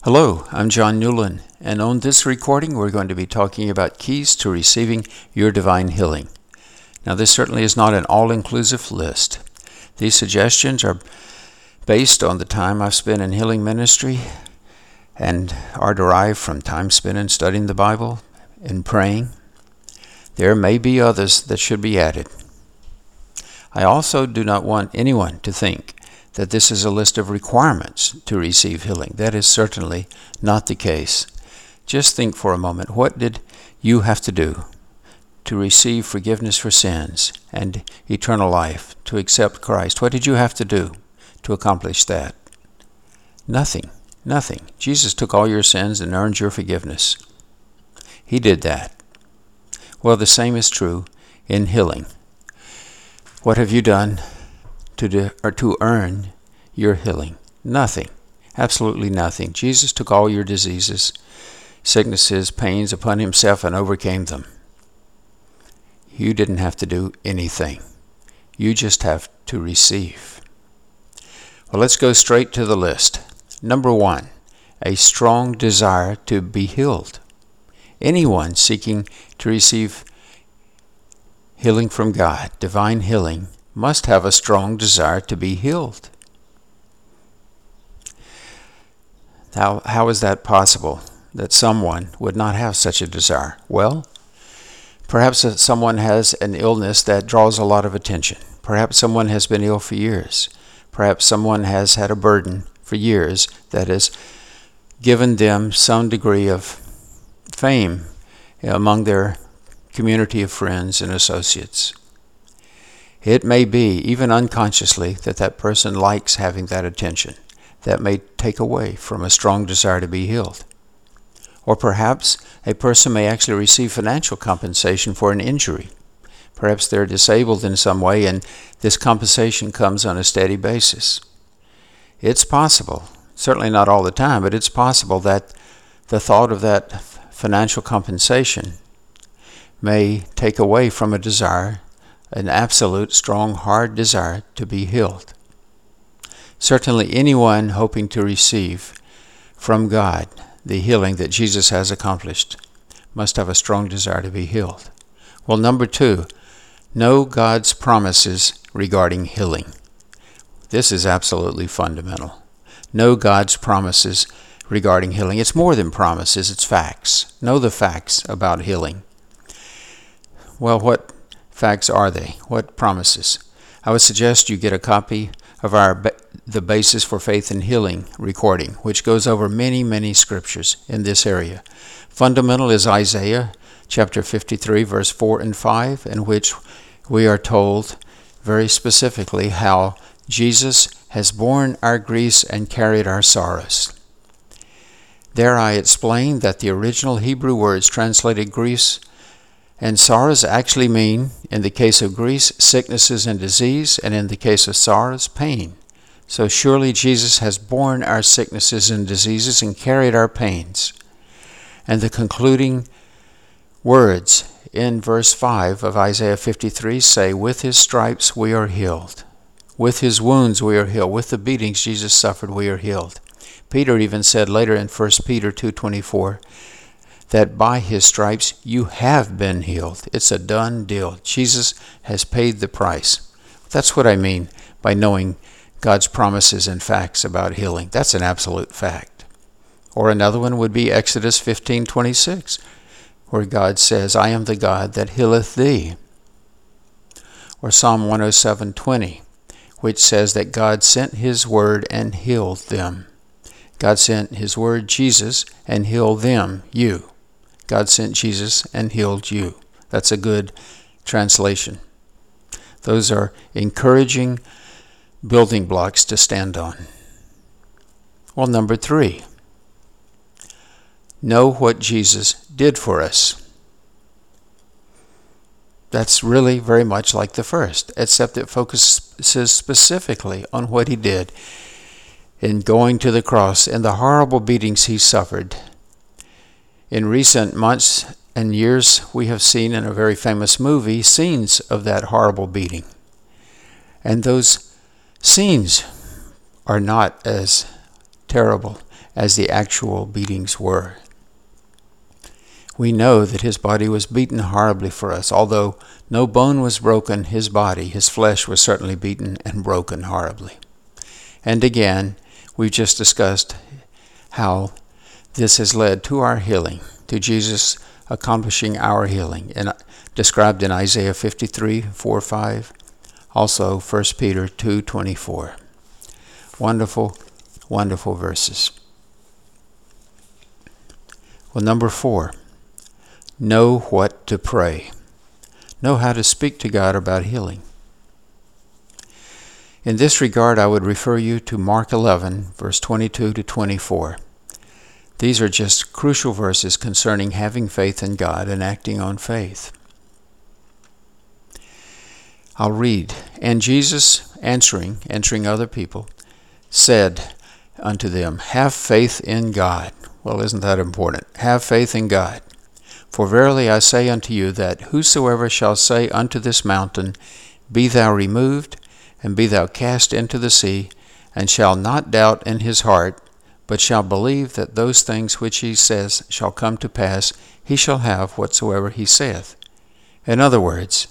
Hello, I'm John Newland, and on this recording we're going to be talking about keys to receiving your divine healing. Now, this certainly is not an all-inclusive list. These suggestions are based on the time I've spent in healing ministry and are derived from time spent in studying the Bible and praying. There may be others that should be added. I also do not want anyone to think that this is a list of requirements to receive healing. That is certainly not the case. Just think for a moment, what did you have to do to receive forgiveness for sins and eternal life, to accept Christ? What did you have to do to accomplish that? Nothing. Jesus took all your sins and earned your forgiveness. He did that. Well, the same is true in healing. What have you done to earn your healing? Nothing. Absolutely nothing. Jesus took all your diseases, sicknesses, pains upon himself and overcame them. You didn't have to do anything. You just have to receive. Well, let's go straight to the list. Number 1, a strong desire to be healed. Anyone seeking to receive healing from God, divine healing, must have a strong desire to be healed. How is that possible, that someone would not have such a desire? Well, perhaps someone has an illness that draws a lot of attention. Perhaps someone has been ill for years. Perhaps someone has had a burden for years that has given them some degree of fame among their community of friends and associates. It may be, even unconsciously, that person likes having that attention. That may take away from a strong desire to be healed. Or perhaps a person may actually receive financial compensation for an injury. Perhaps they're disabled in some way and this compensation comes on a steady basis. It's possible, certainly not all the time, but it's possible that the thought of that financial compensation may take away from a desire, an absolute, strong, hard desire to be healed. Certainly anyone hoping to receive from God the healing that Jesus has accomplished must have a strong desire to be healed. Well, number 2, know God's promises regarding healing. This is absolutely fundamental. Know God's promises regarding healing. It's more than promises, it's facts. Know the facts about healing. Well, what facts are they? What promises? I would suggest you get a copy of the Basis for Faith and Healing recording, which goes over many scriptures in this area. Fundamental is Isaiah chapter 53, verse 4 and 5, in which we are told very specifically how Jesus has borne our griefs and carried our sorrows. There I explained that the original Hebrew words translated griefs and sorrows actually mean, in the case of griefs, sicknesses and disease, and in the case of sorrows, pain. So surely Jesus has borne our sicknesses and diseases and carried our pains. And the concluding words in verse 5 of Isaiah 53 say, with his stripes we are healed. With his wounds we are healed. With the beatings Jesus suffered we are healed. Peter even said later in 1 Peter 2:24, that by his stripes you have been healed. It's a done deal. Jesus has paid the price. That's what I mean by knowing God's promises and facts about healing. That's an absolute fact. Or another one would be Exodus 15:26, where God says, I am the God that healeth thee. Or Psalm 107:20, which says that God sent his word and healed them. God sent his word, Jesus, and healed them, you. God sent Jesus and healed you. That's a good translation. Those are encouraging building blocks to stand on. Well, number 3, know what Jesus did for us. That's really very much like the first, except it focuses specifically on what he did in going to the cross and the horrible beatings he suffered. In recent months and years, we have seen in a very famous movie scenes of that horrible beating. And those scenes are not as terrible as the actual beatings were. We know that his body was beaten horribly for us. Although no bone was broken, his body, his flesh was certainly beaten and broken horribly. And again, we've just discussed how this has led to our healing, to Jesus accomplishing our healing, and described in Isaiah 53, 4, 5, also 1 Peter 2, 24. Wonderful, wonderful verses. Well, number 4, know what to pray. Know how to speak to God about healing. In this regard, I would refer you to Mark 11, verse 22 to 24. These are just crucial verses concerning having faith in God and acting on faith. I'll read. And Jesus, answering other people, said unto them, have faith in God. Well, isn't that important? Have faith in God. For verily I say unto you that whosoever shall say unto this mountain, be thou removed, and be thou cast into the sea, and shall not doubt in his heart, but shall believe that those things which he says shall come to pass, he shall have whatsoever he saith. In other words,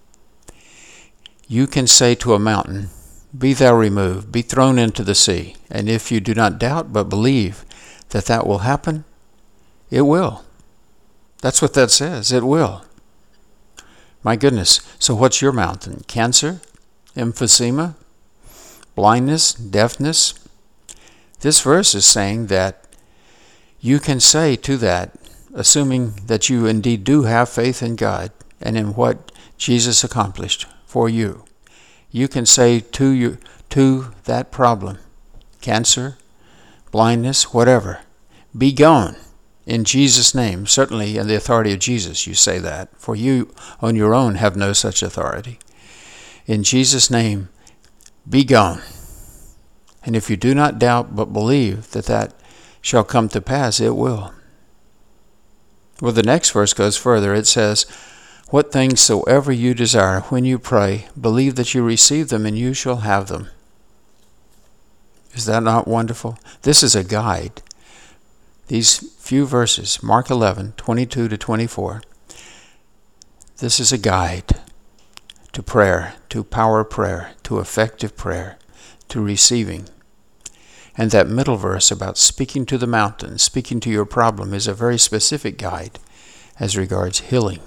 you can say to a mountain, be thou removed, be thrown into the sea, and if you do not doubt but believe that that will happen, it will. That's what that says, it will. My goodness, so what's your mountain? Cancer? Emphysema? Blindness? Deafness? This verse is saying that you can say to that, assuming that you indeed do have faith in God and in what Jesus accomplished for you, you can say to that problem, cancer, blindness, whatever, be gone in Jesus' name. Certainly in the authority of Jesus you say that, for you on your own have no such authority. In Jesus' name, be gone. And if you do not doubt but believe that that shall come to pass, it will. Well, the next verse goes further. It says, what things soever you desire when you pray, believe that you receive them and you shall have them. Is that not wonderful? This is a guide. These few verses, Mark 11, 22 to 24, this is a guide to prayer, to power prayer, to effective prayer, to receiving. And that middle verse about speaking to the mountain, speaking to your problem, is a very specific guide as regards healing.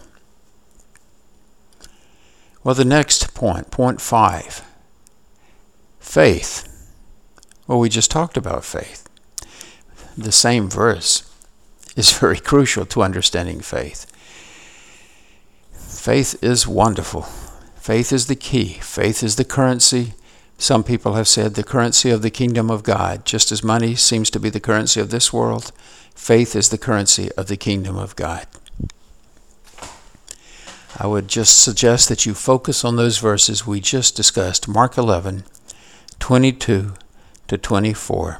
Well, the next point 5, faith. Well, we just talked about faith. The same verse is very crucial to understanding faith. Faith is wonderful. Faith is the key. Faith is the currency. Some people have said the currency of the kingdom of God. Just as money seems to be the currency of this world, faith is the currency of the kingdom of God. I would just suggest that you focus on those verses we just discussed, Mark 11, 22 to 24.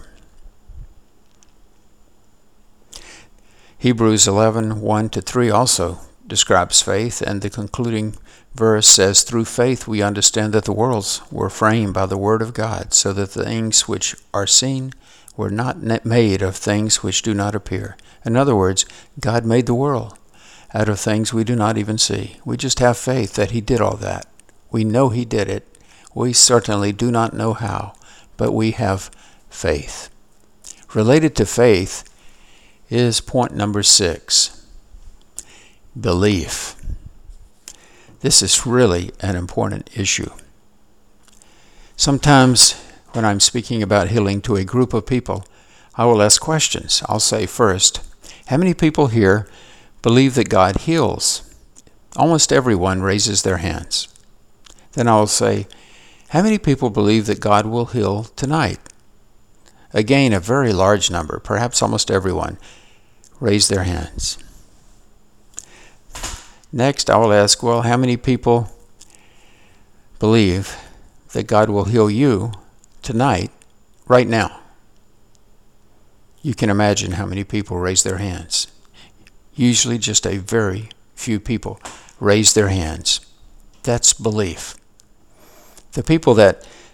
Hebrews 11, 1 to 3 also describes faith, and the concluding verse says, through faith we understand that the worlds were framed by the word of God, so that the things which are seen were not made of things which do not appear. In other words, God made the world out of things we do not even see. We just have faith that he did all that. We know he did it. We certainly do not know how, but we have faith. Related to faith is point number 6, belief. This is really an important issue. Sometimes when I'm speaking about healing to a group of people, I will ask questions. I'll say first, how many people here believe that God heals? Almost everyone raises their hands. Then I'll say, how many people believe that God will heal tonight? Again, a very large number, perhaps almost everyone, raise their hands. Next, I will ask, well, how many people believe that God will heal you tonight, right now? You can imagine how many people raise their hands. Usually just a very few people raise their hands. That's belief. The people that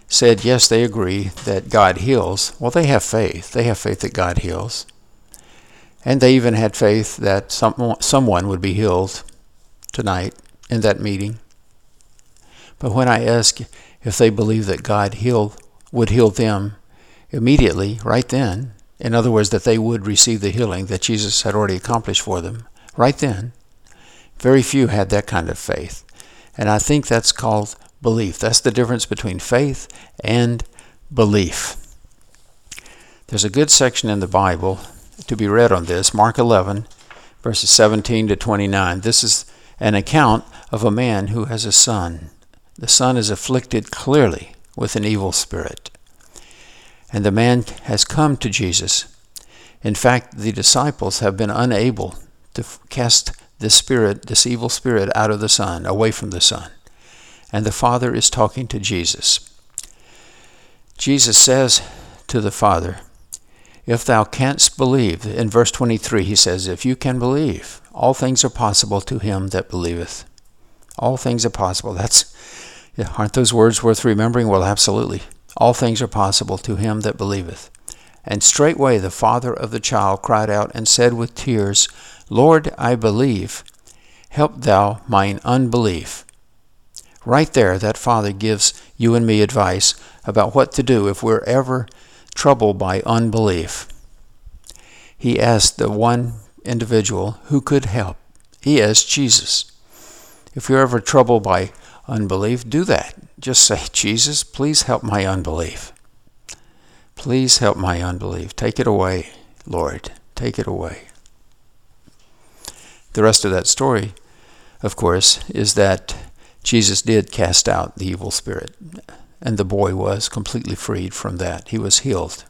said, yes, they agree that God heals. Well, they have faith. They have faith that God heals. And they even had faith that someone would be healed tonight in that meeting. But when I asked if they believed that God would heal them immediately, right then, in other words, that they would receive the healing that Jesus had already accomplished for them, right then, very few had that kind of faith. And I think that's called belief. That's the difference between faith and belief. There's a good section in the Bible to be read on this, Mark 11, verses 17 to 29. This is an account of a man who has a son. The son is afflicted clearly with an evil spirit. And the man has come to Jesus. In fact, the disciples have been unable to cast this evil spirit out of the son, away from the son. And the father is talking to Jesus. Jesus says to the father, if thou canst believe, in verse 23 he says, if you can believe, all things are possible to him that believeth. All things are possible. Aren't those words worth remembering? Well, absolutely. All things are possible to him that believeth. And straightway the father of the child cried out and said with tears, Lord, I believe. Help thou mine unbelief. Right there, that father gives you and me advice about what to do if we're ever troubled by unbelief. He asked the one individual who could help. He asked Jesus. If you're ever troubled by unbelief, do that. Just say, Jesus, please help my unbelief. Please help my unbelief. Take it away, Lord. Take it away. The rest of that story, of course, is that Jesus did cast out the evil spirit, and the boy was completely freed from that. He was healed.